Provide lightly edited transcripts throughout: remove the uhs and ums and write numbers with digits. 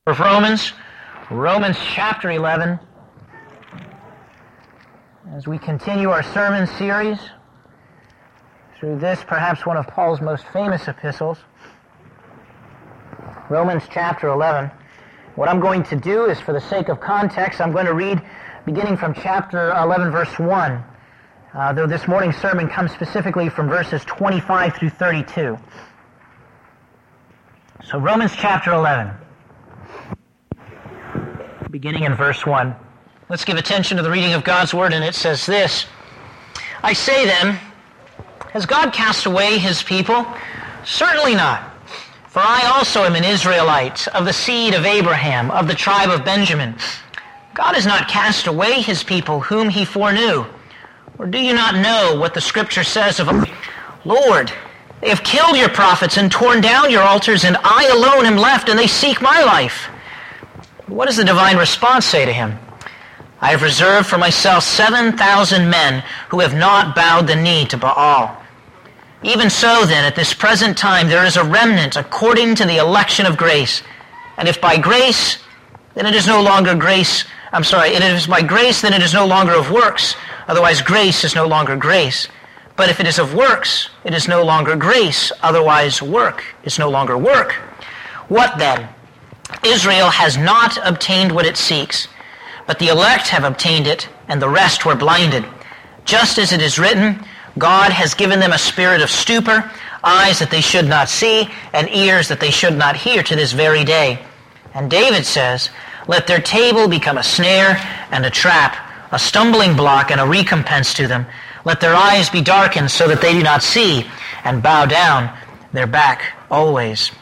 Of Romans chapter 11, as we continue our sermon series through this, perhaps one of Paul's most famous epistles, Romans chapter 11. What I'm going to do is, for the sake of context, I'm going to read beginning from chapter 11, verse 1, though this morning's sermon comes specifically from verses 25 through 32. So Romans chapter 11. Beginning in verse 1. Let's give attention to the reading of God's Word, and it says this: I say then, has God cast away His people? Certainly not. For I also am an Israelite, of the seed of Abraham, of the tribe of Benjamin. God has not cast away His people whom He foreknew. Or do you not know what the Scripture says of them? Lord, they have killed your prophets and torn down your altars, and I alone am left, and they seek my life. What does the divine response say to him? I have reserved for myself 7,000 men who have not bowed the knee to Baal. Even so then, at this present time, there is a remnant according to the election of grace. And if by grace, then it is no longer grace. If it is by grace, then it is no longer of works. Otherwise, grace is no longer grace. But if it is of works, it is no longer grace. Otherwise, work is no longer work. What then? Israel has not obtained what it seeks, but the elect have obtained it, and the rest were blinded. Just as it is written, God has given them a spirit of stupor, eyes that they should not see, and ears that they should not hear to this very day. And David says, let their table become a snare and a trap, a stumbling block and a recompense to them. Let their eyes be darkened so that they do not see, and bow down their back always.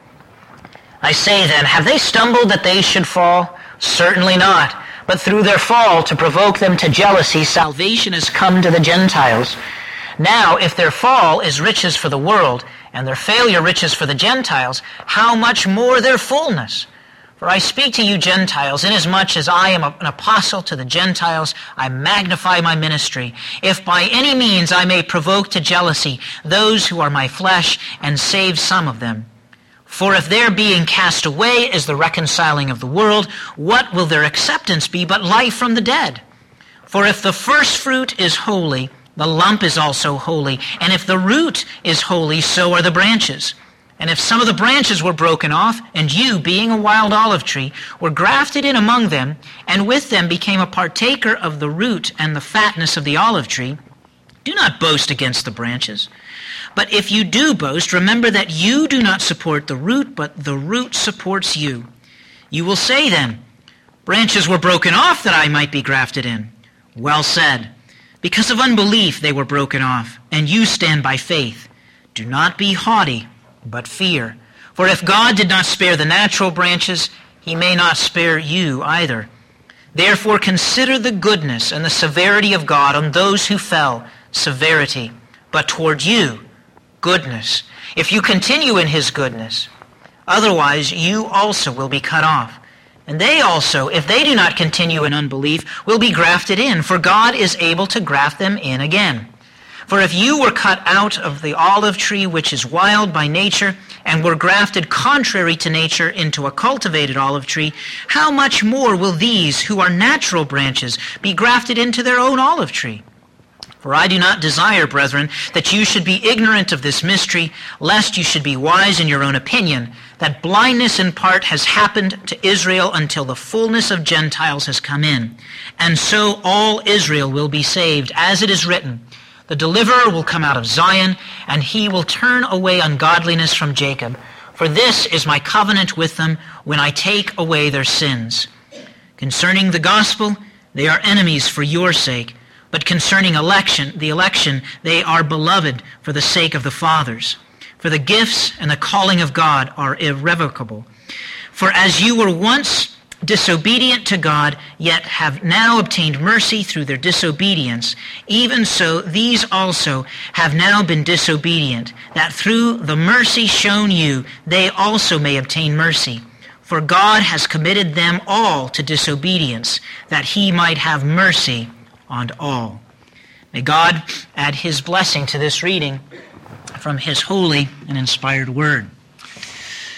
I say then, have they stumbled that they should fall? Certainly not. But through their fall, to provoke them to jealousy, salvation has come to the Gentiles. Now, if their fall is riches for the world, and their failure riches for the Gentiles, how much more their fullness? For I speak to you Gentiles, inasmuch as I am an apostle to the Gentiles, I magnify my ministry, if by any means I may provoke to jealousy those who are my flesh, and save some of them. For if their being cast away is the reconciling of the world, what will their acceptance be but life from the dead? For if the first fruit is holy, the lump is also holy, and if the root is holy, so are the branches. And if some of the branches were broken off, and you, being a wild olive tree, were grafted in among them, and with them became a partaker of the root and the fatness of the olive tree, do not boast against the branches. But if you do boast, remember that you do not support the root, but the root supports you. You will say then, branches were broken off that I might be grafted in. Well said. Because of unbelief they were broken off, and you stand by faith. Do not be haughty, but fear. For if God did not spare the natural branches, He may not spare you either. Therefore consider the goodness and the severity of God on those who fell, severity, but toward you, goodness, if you continue in His goodness. Otherwise, you also will be cut off. And they also, if they do not continue in unbelief, will be grafted in, for God is able to graft them in again. For if you were cut out of the olive tree which is wild by nature, and were grafted contrary to nature into a cultivated olive tree, how much more will these, who are natural branches, be grafted into their own olive tree? For I do not desire, brethren, that you should be ignorant of this mystery, lest you should be wise in your own opinion, that blindness in part has happened to Israel until the fullness of Gentiles has come in. And so all Israel will be saved, as it is written, the deliverer will come out of Zion, and he will turn away ungodliness from Jacob. For this is my covenant with them when I take away their sins. Concerning the gospel, they are enemies for your sake. But concerning the election, they are beloved for the sake of the fathers. For the gifts and the calling of God are irrevocable. For as you were once disobedient to God, yet have now obtained mercy through their disobedience, even so these also have now been disobedient, that through the mercy shown you, they also may obtain mercy. For God has committed them all to disobedience, that He might have mercy on all. May God add His blessing to this reading from His holy and inspired word.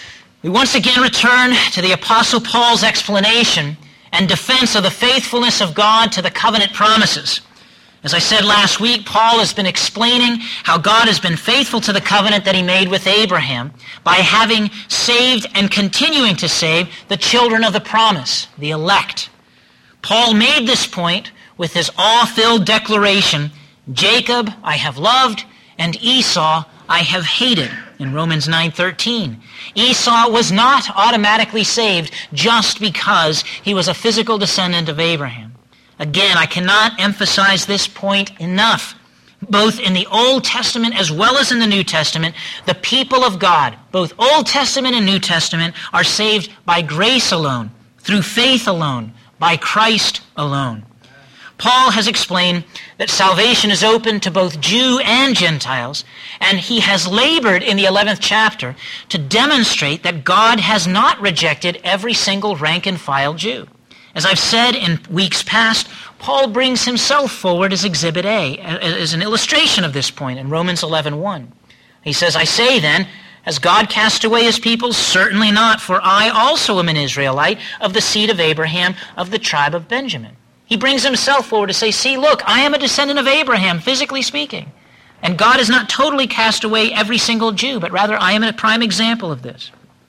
We once again return to the Apostle Paul's explanation and defense of the faithfulness of God to the covenant promises. As I said last week, Paul has been explaining how God has been faithful to the covenant that he made with Abraham by having saved and continuing to save the children of the promise, the elect. Paul made this point with his awe-filled declaration, Jacob I have loved, and Esau I have hated, in Romans 9:13. Esau was not automatically saved just because he was a physical descendant of Abraham. Again, I cannot emphasize this point enough. Both in the Old Testament as well as in the New Testament, the people of God, both Old Testament and New Testament, are saved by grace alone, through faith alone, by Christ alone. Paul has explained that salvation is open to both Jew and Gentiles, and he has labored in the 11th chapter to demonstrate that God has not rejected every single rank and file Jew. As I've said in weeks past, Paul brings himself forward as Exhibit A, as an illustration of this point in Romans 11:1. He says, I say then, has God cast away his people? Certainly not, for I also am an Israelite of the seed of Abraham, of the tribe of Benjamin. He brings himself forward to say, see, look, I am a descendant of Abraham, physically speaking. And God has not totally cast away every single Jew, but rather I am a prime example of this.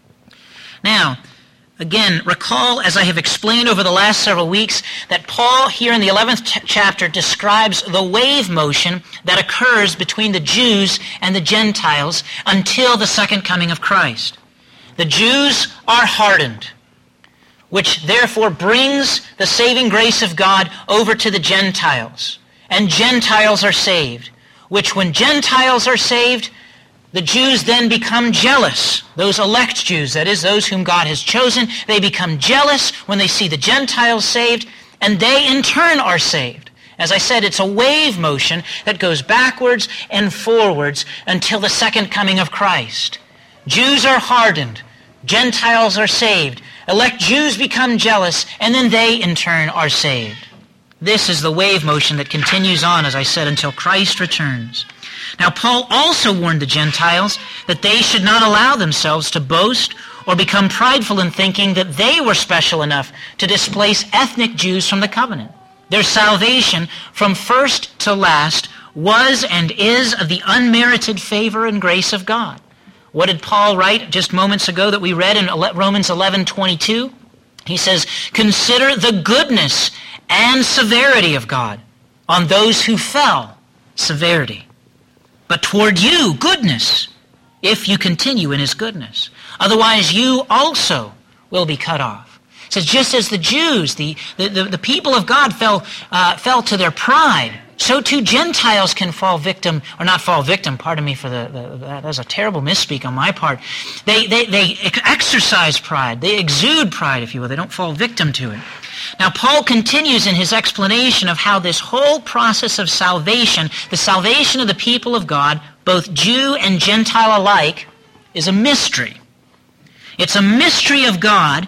Now, again, recall, as I have explained over the last several weeks, that Paul here in the 11th chapter describes the wave motion that occurs between the Jews and the Gentiles until the second coming of Christ. The Jews are hardened, which therefore brings the saving grace of God over to the Gentiles. And Gentiles are saved, which when Gentiles are saved, the Jews then become jealous. Those elect Jews, that is, those whom God has chosen, they become jealous when they see the Gentiles saved, and they in turn are saved. As I said, it's a wave motion that goes backwards and forwards until the second coming of Christ. Jews are hardened. Gentiles are saved. Elect Jews become jealous, and then they in turn are saved. This is the wave motion that continues on, as I said, until Christ returns. Now, Paul also warned the Gentiles that they should not allow themselves to boast or become prideful in thinking that they were special enough to displace ethnic Jews from the covenant. Their salvation, from first to last, was and is of the unmerited favor and grace of God. What did Paul write just moments ago that we read in Romans 11:22? He says, consider the goodness and severity of God. On those who fell, severity. But toward you, goodness, if you continue in his goodness. Otherwise, you also will be cut off. It says, just as the Jews, the people of God fell to their pride, so too Gentiles can fall victim, or not fall victim, pardon me for that was a terrible misspeak on my part. They exercise pride. They exude pride, if you will. They don't fall victim to it. Now, Paul continues in his explanation of how this whole process of salvation, the salvation of the people of God, both Jew and Gentile alike, is a mystery. It's a mystery of God,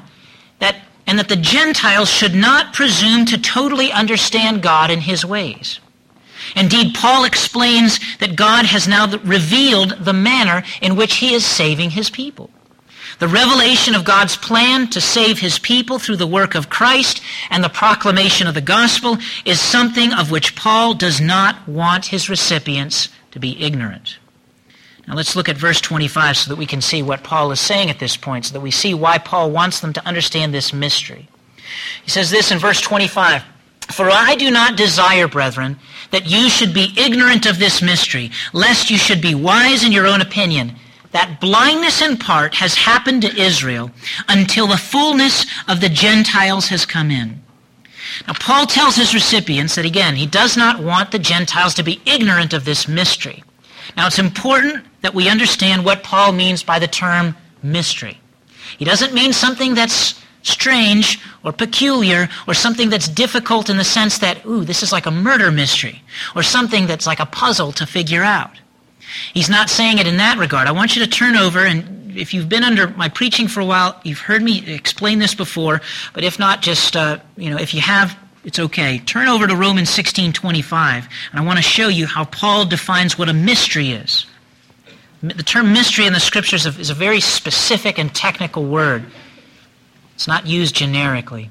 and that the Gentiles should not presume to totally understand God and his ways. Indeed, Paul explains that God has now revealed the manner in which he is saving his people. The revelation of God's plan to save his people through the work of Christ and the proclamation of the gospel is something of which Paul does not want his recipients to be ignorant. Now let's look at verse 25 so that we can see what Paul is saying at this point, so that we see why Paul wants them to understand this mystery. He says this in verse 25, for I do not desire, brethren, that you should be ignorant of this mystery, lest you should be wise in your own opinion, that blindness in part has happened to Israel until the fullness of the Gentiles has come in. Now, Paul tells his recipients that, again, he does not want the Gentiles to be ignorant of this mystery. Now, it's important that we understand what Paul means by the term mystery. He doesn't mean something that's strange or peculiar or something that's difficult in the sense that, this is like a murder mystery or something that's like a puzzle to figure out. He's not saying it in that regard. I want you to turn over, and if you've been under my preaching for a while, you've heard me explain this before, but if not, just, if you have, it's okay. Turn over to Romans 16:25, and I want to show you how Paul defines what a mystery is. The term mystery in the Scriptures is a very specific and technical word. It's not used generically.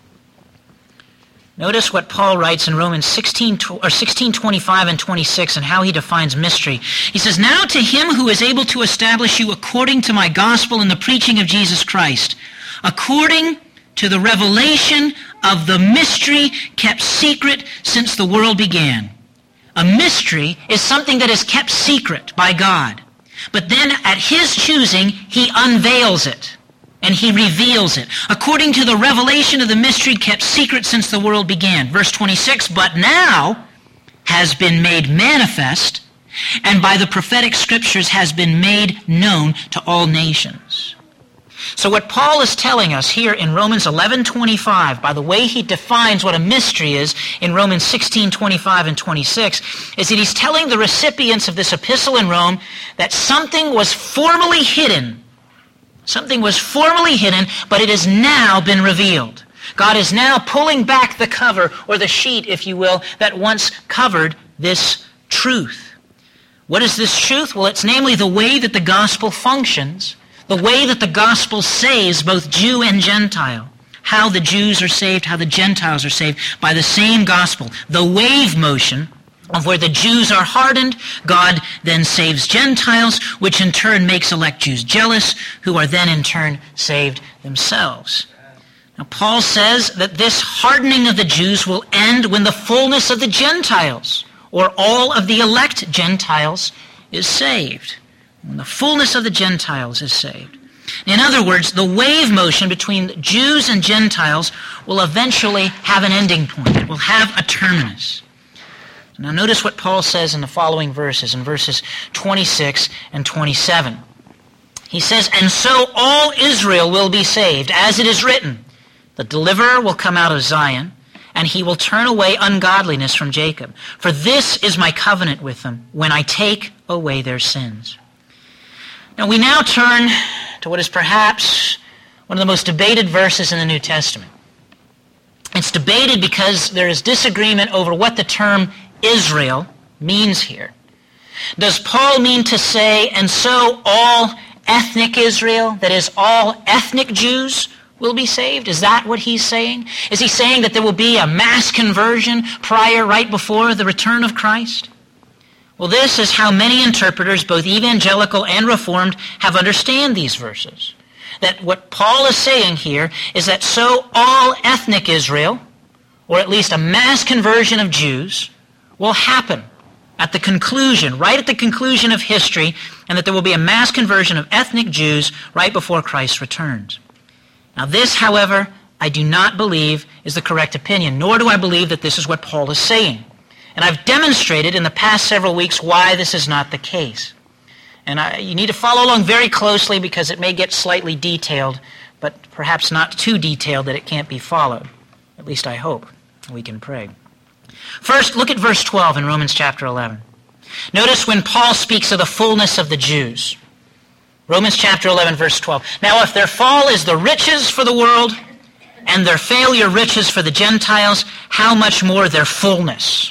Notice what Paul writes in Romans 16:25 and 26 and how he defines mystery. He says, "Now to him who is able to establish you according to my gospel and the preaching of Jesus Christ, according to the revelation of the mystery kept secret since the world began." A mystery is something that is kept secret by God. But then at his choosing, he unveils it. And he reveals it, according to the revelation of the mystery kept secret since the world began. Verse 26, "But now has been made manifest, and by the prophetic scriptures has been made known to all nations." So what Paul is telling us here in Romans 11:25, by the way he defines what a mystery is in Romans 16:25 and 26, is that he's telling the recipients of this epistle in Rome that something was formerly hidden. Something was formerly hidden, but it has now been revealed. God is now pulling back the cover, or the sheet, if you will, that once covered this truth. What is this truth? Well, it's namely the way that the gospel functions, the way that the gospel saves both Jew and Gentile, how the Jews are saved, how the Gentiles are saved by the same gospel. The wave motion of where the Jews are hardened, God then saves Gentiles, which in turn makes elect Jews jealous, who are then in turn saved themselves. Now Paul says that this hardening of the Jews will end when the fullness of the Gentiles, or all of the elect Gentiles, is saved. When the fullness of the Gentiles is saved. In other words, the wave motion between Jews and Gentiles will eventually have an ending point. It will have a terminus. Now notice what Paul says in the following verses, in verses 26 and 27. He says, "And so all Israel will be saved, as it is written, the deliverer will come out of Zion, and he will turn away ungodliness from Jacob. For this is my covenant with them, when I take away their sins." Now we now turn to what is perhaps one of the most debated verses in the New Testament. It's debated because there is disagreement over what the term Israel means here. Does Paul mean to say, and so all ethnic Israel, that is, all ethnic Jews, will be saved? Is that what he's saying? Is he saying that there will be a mass conversion right before the return of Christ? Well, this is how many interpreters, both evangelical and reformed, have understood these verses. That what Paul is saying here is that so all ethnic Israel, or at least a mass conversion of Jews, will happen at the conclusion, right at the conclusion of history, and that there will be a mass conversion of ethnic Jews right before Christ returns. Now this, however, I do not believe is the correct opinion, nor do I believe that this is what Paul is saying. And I've demonstrated in the past several weeks why this is not the case. And you need to follow along very closely because it may get slightly detailed, but perhaps not too detailed that it can't be followed. At least I hope. We can pray. First, look at verse 12 in Romans chapter 11. Notice when Paul speaks of the fullness of the Jews. Romans chapter 11, verse 12. "Now if their fall is the riches for the world, and their failure riches for the Gentiles, how much more their fullness?"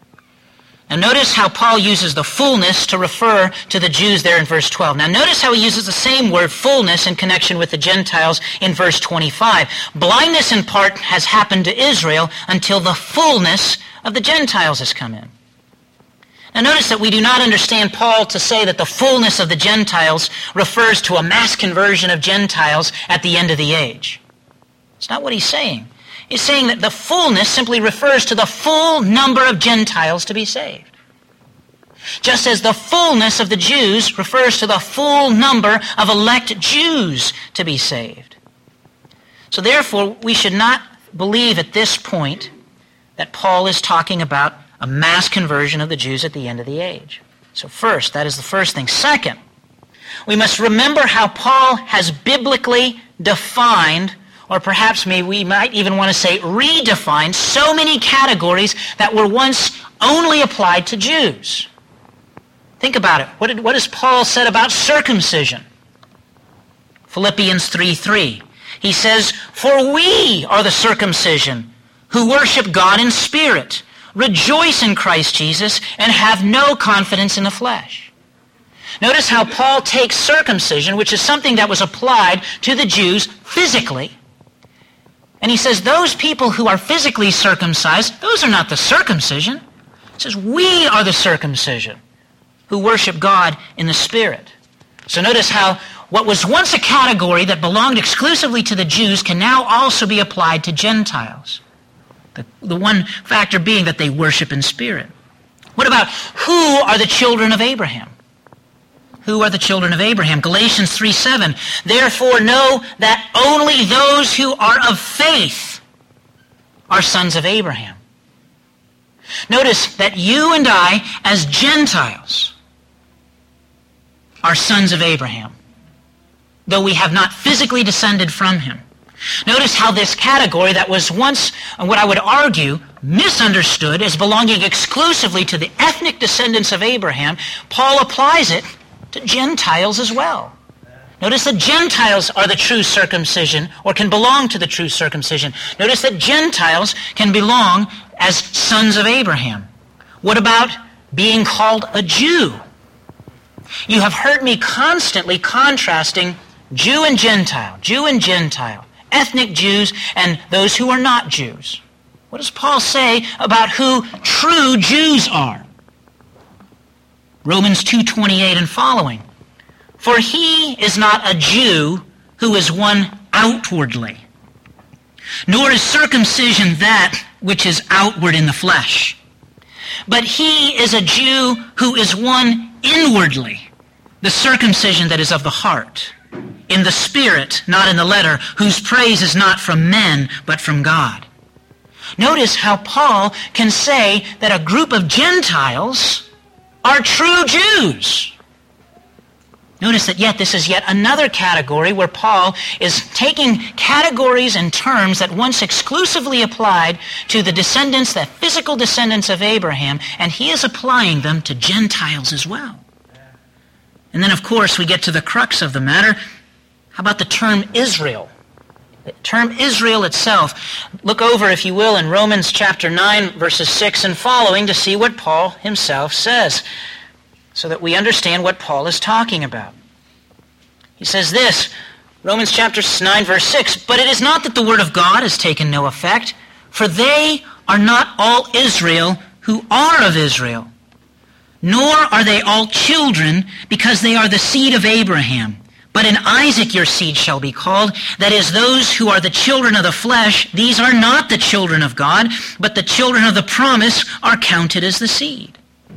Now notice how Paul uses the fullness to refer to the Jews there in verse 12. Now notice how he uses the same word fullness in connection with the Gentiles in verse 25. Blindness in part has happened to Israel until the fullness of the Gentiles has come in. Now notice that we do not understand Paul to say that the fullness of the Gentiles refers to a mass conversion of Gentiles at the end of the age. It's not what he's saying. He's saying that the fullness simply refers to the full number of Gentiles to be saved. Just as the fullness of the Jews refers to the full number of elect Jews to be saved. So therefore, we should not believe at this point that Paul is talking about a mass conversion of the Jews at the end of the age. So first, that is the first thing. Second, we must remember how Paul has biblically defined, or perhaps we might even want to say redefined, so many categories that were once only applied to Jews. Think about it. What has Paul said about circumcision? Philippians 3:3. He says, "For we are the circumcision who worship God in spirit, rejoice in Christ Jesus, and have no confidence in the flesh." Notice how Paul takes circumcision, which is something that was applied to the Jews physically, and he says those people who are physically circumcised, those are not the circumcision. He says we are the circumcision who worship God in the Spirit. So notice how what was once a category that belonged exclusively to the Jews can now also be applied to Gentiles. The one factor being that they worship in spirit. What about who are the children of Abraham? Who are the children of Abraham? Galatians 3:7. Therefore know that only those who are of faith are sons of Abraham. Notice that you and I, as Gentiles, are sons of Abraham, though we have not physically descended from him. Notice how this category that was once, what I would argue, misunderstood as belonging exclusively to the ethnic descendants of Abraham, Paul applies it to Gentiles as well. Notice that Gentiles are the true circumcision, or can belong to the true circumcision. Notice that Gentiles can belong as sons of Abraham. What about being called a Jew? You have heard me constantly contrasting Jew and Gentile, ethnic Jews and those who are not Jews. What does Paul say about who true Jews are? Romans 2:28 and following. For he is not a Jew who is one outwardly, nor is circumcision that which is outward in the flesh. But he is a Jew who is one inwardly, the circumcision that is of the heart, in the spirit, not in the letter, whose praise is not from men, but from God. Notice how Paul can say that a group of Gentiles are true Jews. Notice that yet this is yet another category where Paul is taking categories and terms that once exclusively applied to the descendants, the physical descendants of Abraham, and he is applying them to Gentiles as well. And then, of course, we get to the crux of the matter. How about the term Israel? The term Israel itself. Look over, if you will, in Romans chapter 9, verses 6 and following to see what Paul himself says, so that we understand what Paul is talking about. He says this, Romans chapter 9, verse 6, But it is not that the word of God has taken no effect, for they are not all Israel who are of Israel, nor are they all children, because they are the seed of Abraham. But in Isaac your seed shall be called, that is, those who are the children of the flesh, these are not the children of God, but the children of the promise are counted as the seed.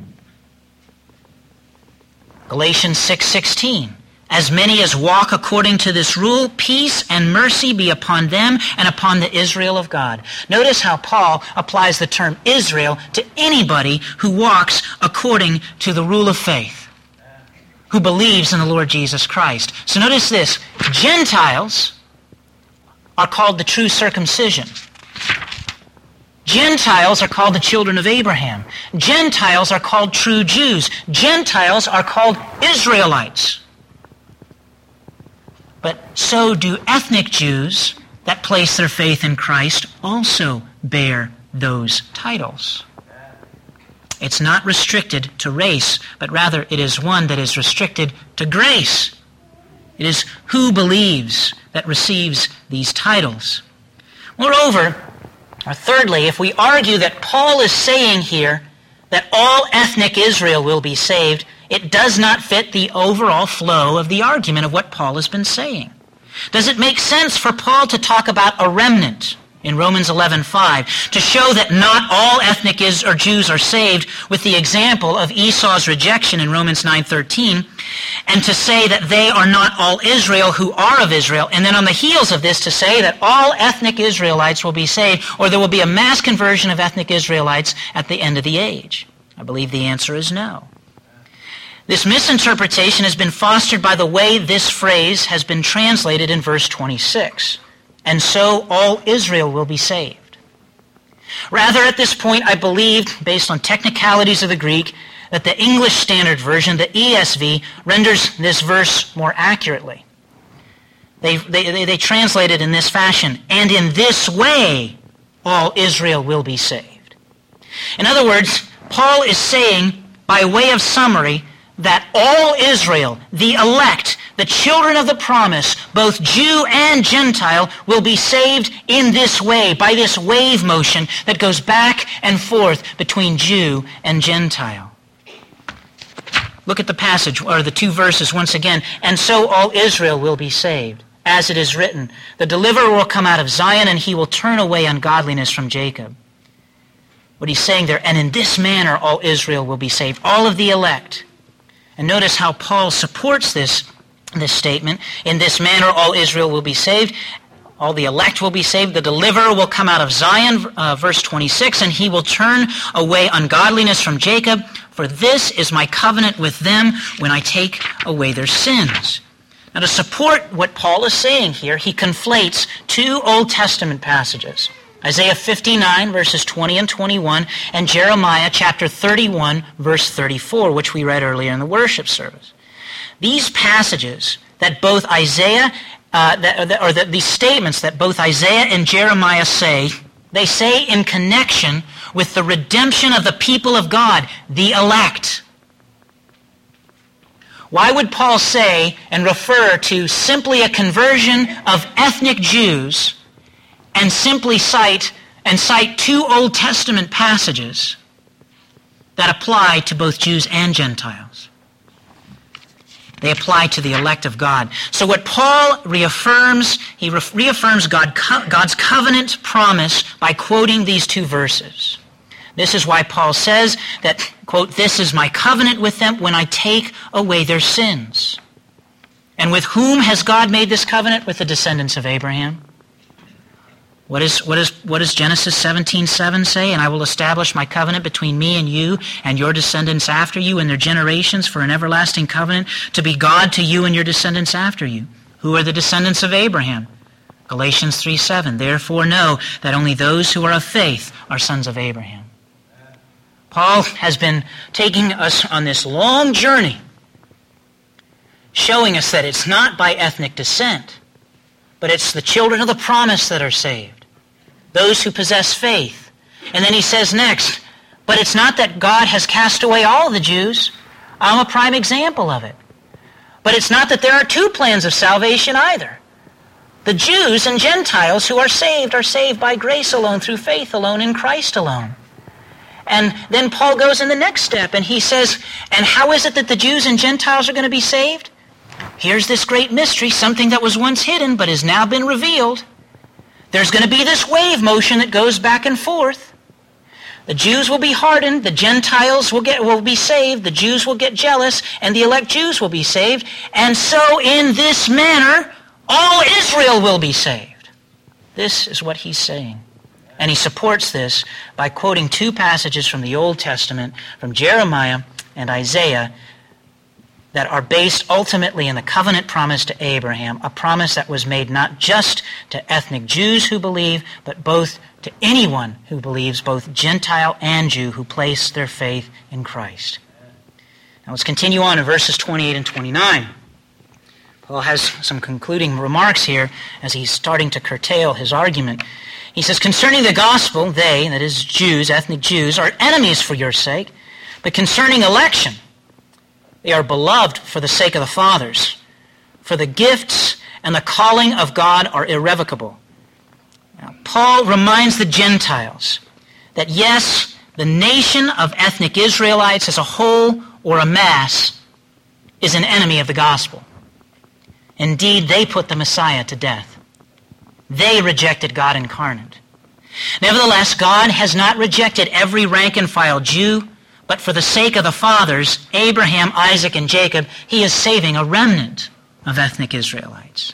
Galatians 6:16, As many as walk according to this rule, peace and mercy be upon them and upon the Israel of God. Notice how Paul applies the term Israel to anybody who walks according to the rule of faith, who believes in the Lord Jesus Christ. So notice this, Gentiles are called the true circumcision. Gentiles are called the children of Abraham. Gentiles are called true Jews. Gentiles are called Israelites. But so do ethnic Jews that place their faith in Christ also bear those titles. It's not restricted to race, but rather it is one that is restricted to grace. It is who believes that receives these titles. Moreover, or thirdly, if we argue that Paul is saying here that all ethnic Israel will be saved, it does not fit the overall flow of the argument of what Paul has been saying. Does it make sense for Paul to talk about a remnant in Romans 11:5 to show that not all ethnic Jews are saved, with the example of Esau's rejection in Romans 9:13, and to say that they are not all Israel who are of Israel, and then on the heels of this to say that all ethnic Israelites will be saved, or there will be a mass conversion of ethnic Israelites at the end of the age? I believe the answer is no. This misinterpretation has been fostered by the way this phrase has been translated in verse 26. And so all Israel will be saved. Rather, at this point, I believe, based on technicalities of the Greek, that the English Standard Version, the ESV, renders this verse more accurately. They translate it in this fashion, and in this way all Israel will be saved. In other words, Paul is saying, by way of summary, that all Israel, the elect, the children of the promise, both Jew and Gentile, will be saved in this way, by this wave motion that goes back and forth between Jew and Gentile. Look at the passage, or the two verses once again. And so all Israel will be saved. As it is written, the deliverer will come out of Zion, and he will turn away ungodliness from Jacob. What he's saying there, and in this manner all Israel will be saved, all of the elect. And notice how Paul supports this statement. In this manner all Israel will be saved. All the elect will be saved. The deliverer will come out of Zion, verse 26, and he will turn away ungodliness from Jacob. For this is my covenant with them when I take away their sins. Now, to support what Paul is saying here, he conflates two Old Testament passages. Isaiah 59, verses 20 and 21, and Jeremiah chapter 31, verse 34, which we read earlier in the worship service. These passages that both Isaiah, these statements that both Isaiah and Jeremiah say, they say in connection with the redemption of the people of God, the elect. Why would Paul say and refer to simply a conversion of ethnic Jews and simply cite two Old Testament passages that apply to both Jews and Gentiles? They apply to the elect of God. So what Paul reaffirms, he reaffirms God's covenant promise by quoting these two verses. This is why Paul says that, quote, this is my covenant with them when I take away their sins. And with whom has God made this covenant? With the descendants of Abraham. What does Genesis 17:7 say? And I will establish my covenant between me and you and your descendants after you and their generations for an everlasting covenant to be God to you and your descendants after you. Who are the descendants of Abraham? Galatians 3:7. Therefore know that only those who are of faith are sons of Abraham. Paul has been taking us on this long journey, showing us that it's not by ethnic descent, but it's the children of the promise that are saved, those who possess faith. And then he says next, but it's not that God has cast away all the Jews. I'm a prime example of it. But it's not that there are two plans of salvation either. The Jews and Gentiles who are saved by grace alone, through faith alone, in Christ alone. And then Paul goes in the next step and he says, and how is it that the Jews and Gentiles are going to be saved? Here's this great mystery, something that was once hidden but has now been revealed. There's going to be this wave motion that goes back and forth. The Jews will be hardened, the Gentiles will be saved, the Jews will get jealous, and the elect Jews will be saved. And so in this manner, all Israel will be saved. This is what he's saying. And he supports this by quoting two passages from the Old Testament, from Jeremiah and Isaiah, that are based ultimately in the covenant promise to Abraham, a promise that was made not just to ethnic Jews who believe, but both to anyone who believes, both Gentile and Jew, who place their faith in Christ. Now let's continue on in verses 28 and 29. Paul has some concluding remarks here as he's starting to curtail his argument. He says, concerning the gospel, they, that is Jews, ethnic Jews, are enemies for your sake, but concerning election, they are beloved for the sake of the fathers. For the gifts and the calling of God are irrevocable. Now, Paul reminds the Gentiles that yes, the nation of ethnic Israelites as a whole or a mass is an enemy of the gospel. Indeed, they put the Messiah to death. They rejected God incarnate. Nevertheless, God has not rejected every rank and file Jew, but for the sake of the fathers, Abraham, Isaac, and Jacob, he is saving a remnant of ethnic Israelites.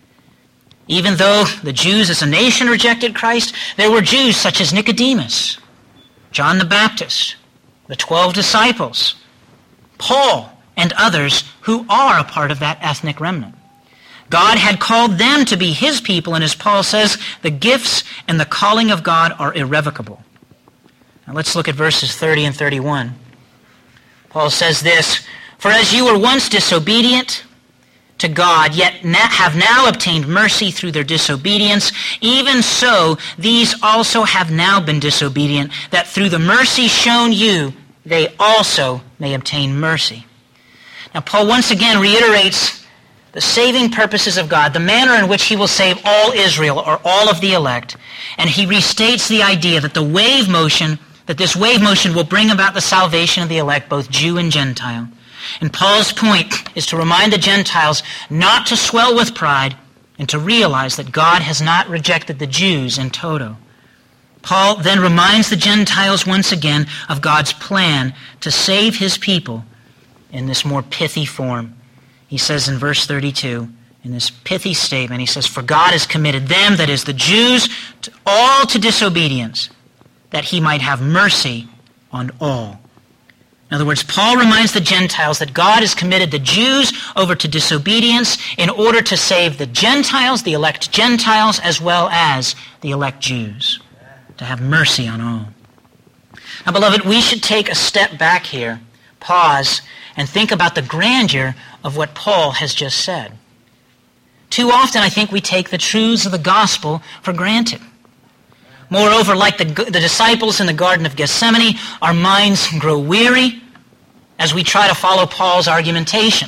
Even though the Jews as a nation rejected Christ, there were Jews such as Nicodemus, John the Baptist, the 12 disciples, Paul, and others who are a part of that ethnic remnant. God had called them to be his people, and as Paul says, the gifts and the calling of God are irrevocable. Now let's look at verses 30 and 31. Paul says this, for as you were once disobedient to God, yet have now obtained mercy through their disobedience, even so these also have now been disobedient, that through the mercy shown you, they also may obtain mercy. Now, Paul once again reiterates the saving purposes of God, the manner in which he will save all Israel, or all of the elect. And he restates the idea that this wave motion will bring about the salvation of the elect, both Jew and Gentile. And Paul's point is to remind the Gentiles not to swell with pride and to realize that God has not rejected the Jews in toto. Paul then reminds the Gentiles once again of God's plan to save his people in this more pithy form. He says in verse 32, in this pithy statement, he says, "For God has committed them," that is the Jews, all to disobedience, that he might have mercy on all. In other words, Paul reminds the Gentiles that God has committed the Jews over to disobedience in order to save the Gentiles, the elect Gentiles, as well as the elect Jews, to have mercy on all. Now, beloved, we should take a step back here, pause, and think about the grandeur of what Paul has just said. Too often, I think we take the truths of the gospel for granted. Moreover, like the disciples in the Garden of Gethsemane, our minds grow weary as we try to follow Paul's argumentation.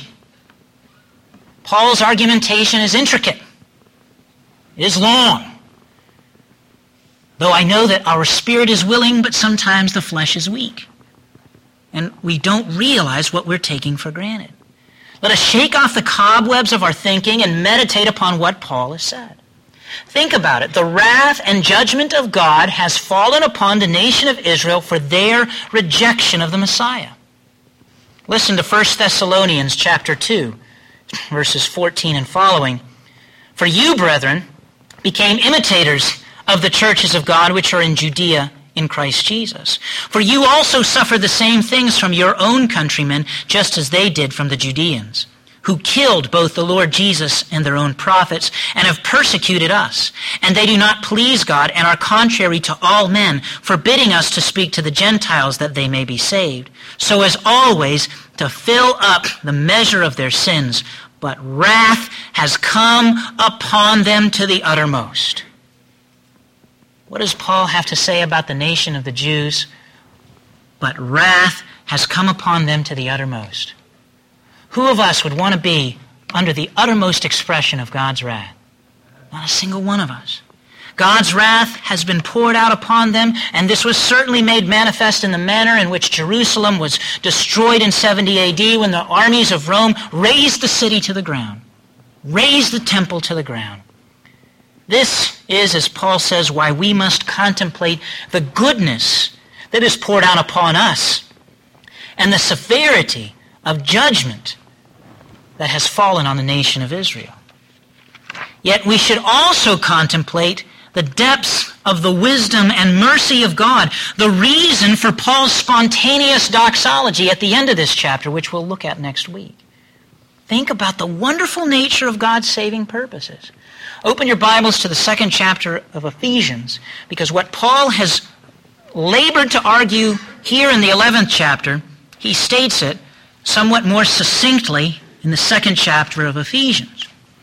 Paul's argumentation is intricate. It is long. Though I know that our spirit is willing, but sometimes the flesh is weak. And we don't realize what we're taking for granted. Let us shake off the cobwebs of our thinking and meditate upon what Paul has said. Think about it. The wrath and judgment of God has fallen upon the nation of Israel for their rejection of the Messiah. Listen to 1 Thessalonians chapter 2, verses 14 and following. "For you, brethren, became imitators of the churches of God which are in Judea in Christ Jesus. For you also suffered the same things from your own countrymen, just as they did from the Judeans, who killed both the Lord Jesus and their own prophets, and have persecuted us. And they do not please God, and are contrary to all men, forbidding us to speak to the Gentiles that they may be saved, so as always to fill up the measure of their sins. But wrath has come upon them to the uttermost." What does Paul have to say about the nation of the Jews? But wrath has come upon them to the uttermost. Who of us would want to be under the uttermost expression of God's wrath? Not a single one of us. God's wrath has been poured out upon them, and this was certainly made manifest in the manner in which Jerusalem was destroyed in 70 AD when the armies of Rome razed the city to the ground, razed the temple to the ground. This is, as Paul says, why we must contemplate the goodness that is poured out upon us and the severity of judgment that has fallen on the nation of Israel. Yet we should also contemplate the depths of the wisdom and mercy of God, the reason for Paul's spontaneous doxology at the end of this chapter, which we'll look at next week. Think about the wonderful nature of God's saving purposes. Open your Bibles to the 2nd chapter of Ephesians, because what Paul has labored to argue here in the 11th chapter, he states it somewhat more succinctly in the 2nd chapter of Ephesians.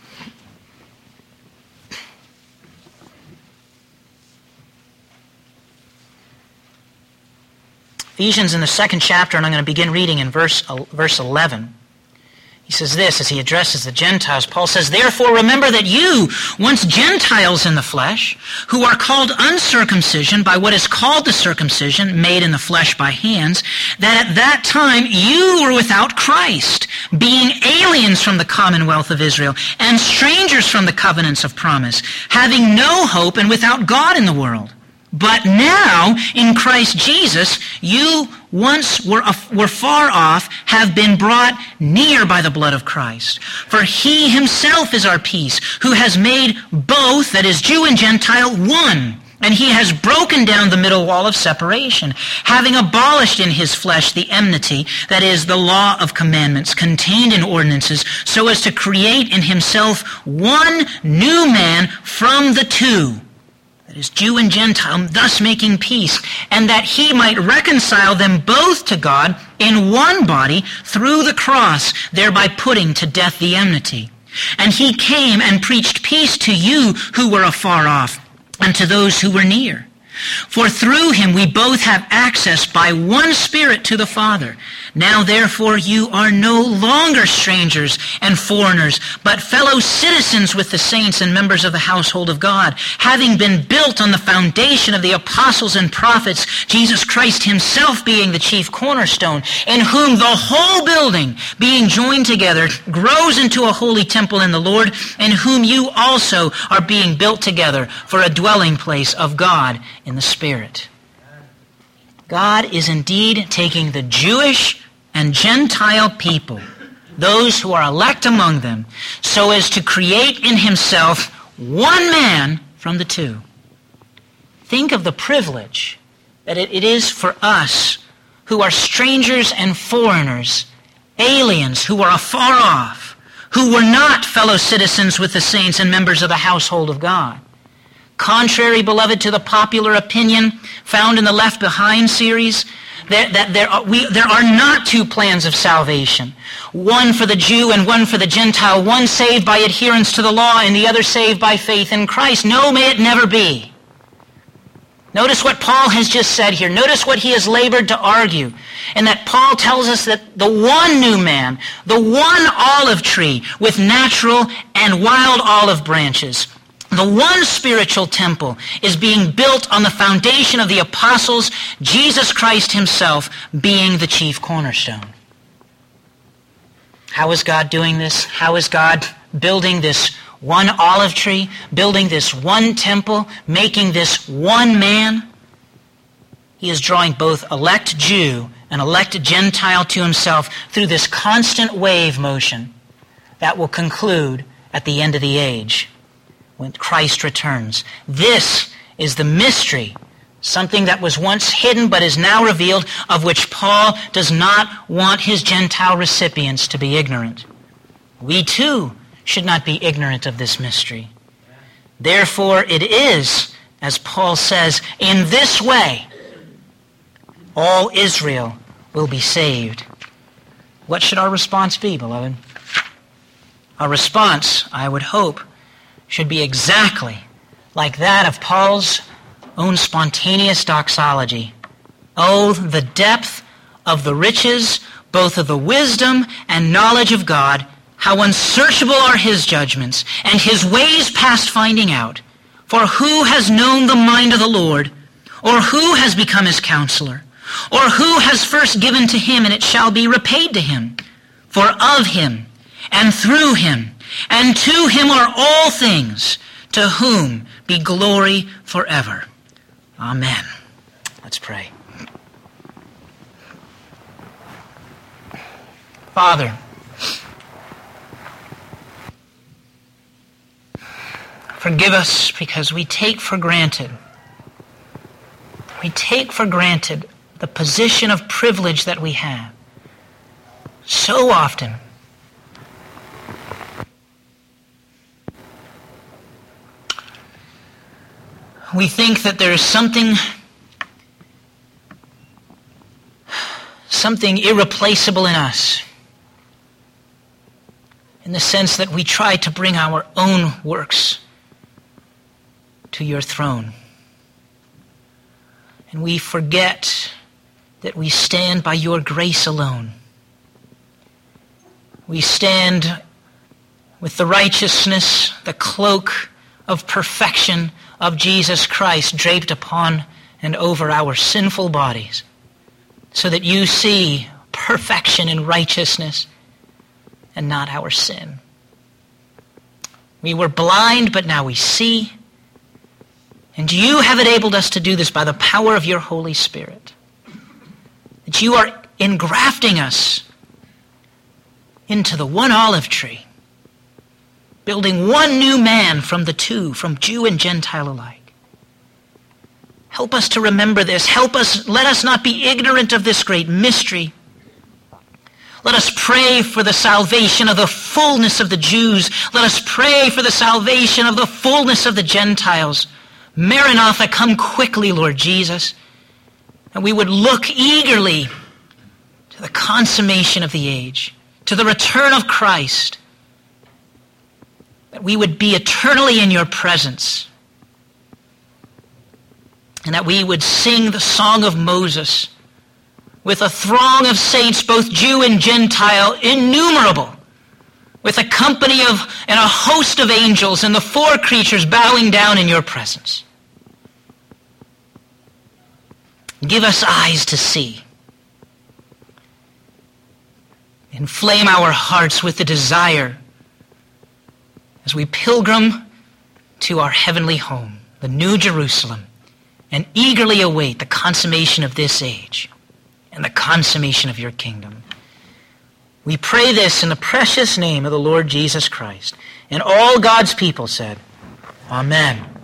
Ephesians in the 2nd chapter, and I'm going to begin reading in verse 11. He says this as he addresses the Gentiles. Paul says, "Therefore remember that you, once Gentiles in the flesh, who are called uncircumcision by what is called the circumcision made in the flesh by hands, that at that time you were without Christ, being aliens from the commonwealth of Israel, and strangers from the covenants of promise, having no hope and without God in the world. But now, in Christ Jesus, you once were far off, have been brought near by the blood of Christ. For he himself is our peace, who has made both, that is, Jew and Gentile, one. And he has broken down the middle wall of separation, having abolished in his flesh the enmity, that is, the law of commandments contained in ordinances, so as to create in himself one new man from the two, that is, Jew and Gentile, thus making peace, and that he might reconcile them both to God in one body through the cross, thereby putting to death the enmity. And he came and preached peace to you who were afar off, and to those who were near. For through him we both have access by one Spirit to the Father. Now therefore you are no longer strangers and foreigners, but fellow citizens with the saints and members of the household of God, having been built on the foundation of the apostles and prophets, Jesus Christ himself being the chief cornerstone, in whom the whole building, being joined together, grows into a holy temple in the Lord, in whom you also are being built together for a dwelling place of God in the Spirit. God is indeed taking the Jewish and Gentile people, those who are elect among them, so as to create in himself one man from the two. Think of the privilege that it is for us who are strangers and foreigners, aliens who are afar off, who were not fellow citizens with the saints and members of the household of God. Contrary, beloved, to the popular opinion found in the Left Behind series, there are not two plans of salvation, one for the Jew and one for the Gentile, one saved by adherence to the law and the other saved by faith in Christ. No, may it never be. Notice what Paul has just said here. Notice what he has labored to argue. And that Paul tells us that the one new man, the one olive tree with natural and wild olive branches, the one spiritual temple is being built on the foundation of the apostles, Jesus Christ himself being the chief cornerstone. How is God doing this? How is God building this one olive tree, building this one temple, making this one man? He is drawing both elect Jew and elect Gentile to himself through this constant wave motion that will conclude at the end of the age, when Christ returns. This is the mystery, something that was once hidden but is now revealed, of which Paul does not want his Gentile recipients to be ignorant. We too should not be ignorant of this mystery. Therefore it is, as Paul says, in this way all Israel will be saved. What should our response be, beloved? Our response, I would hope, should be exactly like that of Paul's own spontaneous doxology. Oh, the depth of the riches, both of the wisdom and knowledge of God, how unsearchable are his judgments, and his ways past finding out. For who has known the mind of the Lord? Or who has become his counselor? Or who has first given to him, and it shall be repaid to him? For of him, and through him, and to him are all things, to whom be glory forever. Amen. Let's pray. Father, forgive us because we take for granted the position of privilege that we have. So often, we think that there is something irreplaceable in us, in the sense that we try to bring our own works to your throne. And we forget that we stand by your grace alone. We stand with the righteousness, the cloak of perfection of Jesus Christ draped upon and over our sinful bodies, so that you see perfection and righteousness and not our sin. We were blind, but now we see. And you have enabled us to do this by the power of your Holy Spirit. That you are engrafting us into the one olive tree, building one new man from the two, from Jew and Gentile alike. Help us to remember this. Let us not be ignorant of this great mystery. Let us pray for the salvation of the fullness of the Jews. Let us pray for the salvation of the fullness of the Gentiles. Maranatha, come quickly, Lord Jesus. And we would look eagerly to the consummation of the age, to the return of Christ, that we would be eternally in your presence. and that we would sing the song of Moses with a throng of saints, both Jew and Gentile, innumerable, with a company of and a host of angels and the four creatures bowing down in your presence. Give us eyes to see. Inflame our hearts with the desire as we pilgrim to our heavenly home, the New Jerusalem, and eagerly await the consummation of this age and the consummation of your kingdom. We pray this in the precious name of the Lord Jesus Christ. And all God's people said, Amen.